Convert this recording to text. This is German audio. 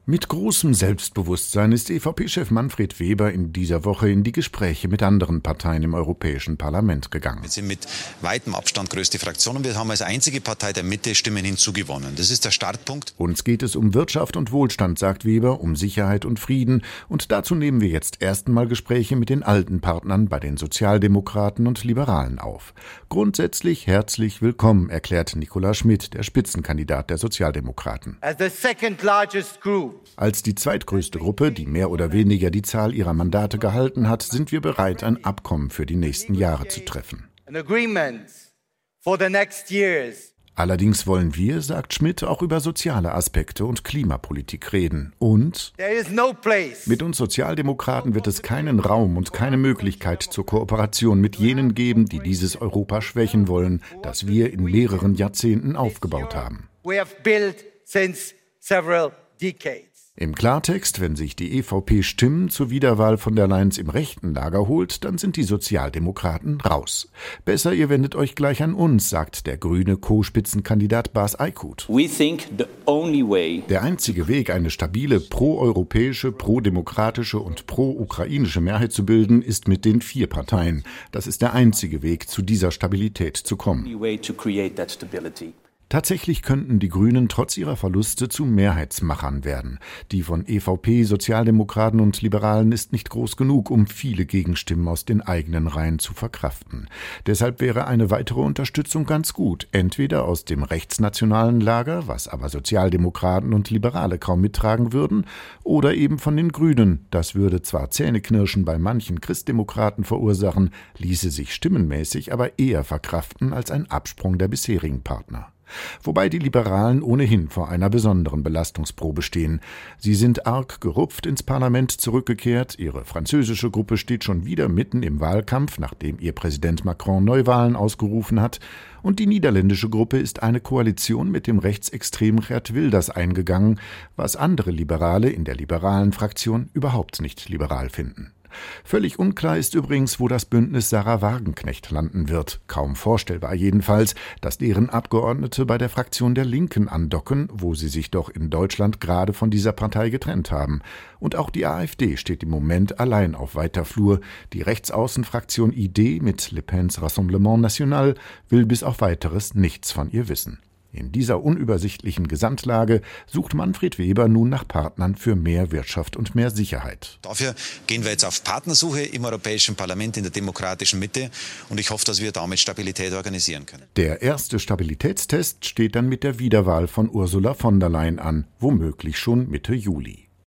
Mit großem Selbstbewusstsein ist EVP-Chef Manfred Weber in dieser Woche in die Gespräche mit anderen Parteien im Europäischen Parlament gegangen. Wir sind mit weitem Abstand größte Fraktion und wir haben als einzige Partei der Mitte Stimmen hinzugewonnen. Das ist der Startpunkt. Uns geht es um Wirtschaft und Wohlstand, sagt Weber, um Sicherheit und Frieden. Und dazu nehmen wir jetzt erst einmal Gespräche mit den alten Partnern bei den Sozialdemokraten und Liberalen auf. Grundsätzlich herzlich willkommen, erklärt Nicola Schmidt, der Spitzenkandidat der Sozialdemokraten. As the second largest group. Als die zweitgrößte Gruppe, die mehr oder weniger die Zahl ihrer Mandate gehalten hat, sind wir bereit, ein Abkommen für die nächsten Jahre zu treffen. Allerdings wollen wir, sagt Schmidt, auch über soziale Aspekte und Klimapolitik reden. Und mit uns Sozialdemokraten wird es keinen Raum und keine Möglichkeit zur Kooperation mit jenen geben, die dieses Europa schwächen wollen, das wir in mehreren Jahrzehnten aufgebaut haben. Im Klartext, wenn sich die EVP Stimmen zur Wiederwahl von der Leyen im rechten Lager holt, dann sind die Sozialdemokraten raus. Besser, ihr wendet euch gleich an uns, sagt der grüne Co-Spitzenkandidat Bas Eickhout. Der einzige Weg, eine stabile pro-europäische, pro-demokratische und pro-ukrainische Mehrheit zu bilden, ist mit den 4 Parteien. Das ist der einzige Weg, zu dieser Stabilität zu kommen. Tatsächlich könnten die Grünen trotz ihrer Verluste zu Mehrheitsmachern werden. Die von EVP, Sozialdemokraten und Liberalen ist nicht groß genug, um viele Gegenstimmen aus den eigenen Reihen zu verkraften. Deshalb wäre eine weitere Unterstützung ganz gut, entweder aus dem rechtsnationalen Lager, was aber Sozialdemokraten und Liberale kaum mittragen würden, oder eben von den Grünen. Das würde zwar Zähneknirschen bei manchen Christdemokraten verursachen, ließe sich stimmenmäßig aber eher verkraften als ein Absprung der bisherigen Partner. Wobei die Liberalen ohnehin vor einer besonderen Belastungsprobe stehen. Sie sind arg gerupft ins Parlament zurückgekehrt, ihre französische Gruppe steht schon wieder mitten im Wahlkampf, nachdem ihr Präsident Macron Neuwahlen ausgerufen hat, und die niederländische Gruppe ist eine Koalition mit dem rechtsextremen Geert Wilders eingegangen, was andere Liberale in der liberalen Fraktion überhaupt nicht liberal finden. Völlig unklar ist übrigens, wo das Bündnis Sarah Wagenknecht landen wird. Kaum vorstellbar jedenfalls, dass deren Abgeordnete bei der Fraktion der Linken andocken, wo sie sich doch in Deutschland gerade von dieser Partei getrennt haben. Und auch die AfD steht im Moment allein auf weiter Flur. Die Rechtsaußenfraktion ID mit Le Pens Rassemblement National will bis auf Weiteres nichts von ihr wissen. In dieser unübersichtlichen Gesamtlage sucht Manfred Weber nun nach Partnern für mehr Wirtschaft und mehr Sicherheit. Dafür gehen wir jetzt auf Partnersuche im Europäischen Parlament, in der demokratischen Mitte. Und ich hoffe, dass wir damit Stabilität organisieren können. Der erste Stabilitätstest steht dann mit der Wiederwahl von Ursula von der Leyen an, womöglich schon Mitte Juli.